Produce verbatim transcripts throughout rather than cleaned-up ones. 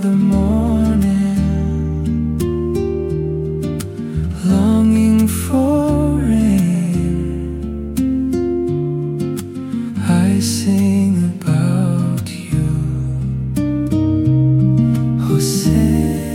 the morning, longing for rain. I sing about you, Jose.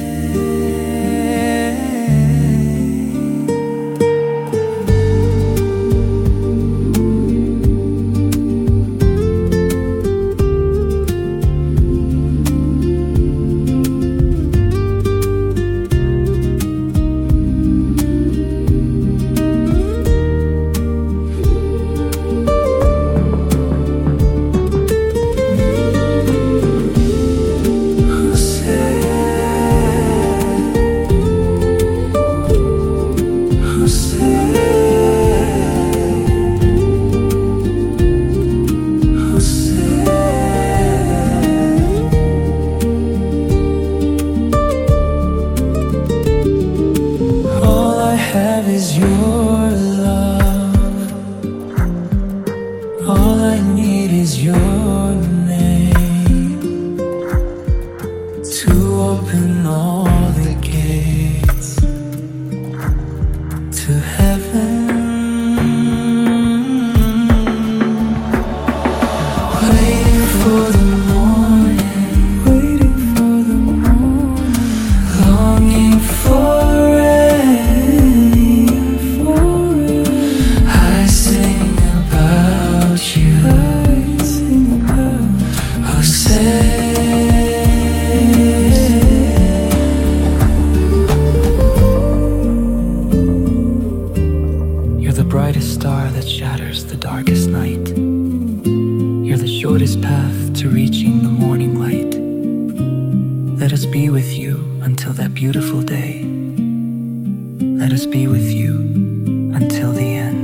Is your love. All I need is your name to open all the gates to heaven. Waiting for the morning, waiting for the morning, longing for brightest star that shatters the darkest night. You're the shortest path to reaching the morning light. Let us be with you until that beautiful day. Let us be with you until the end.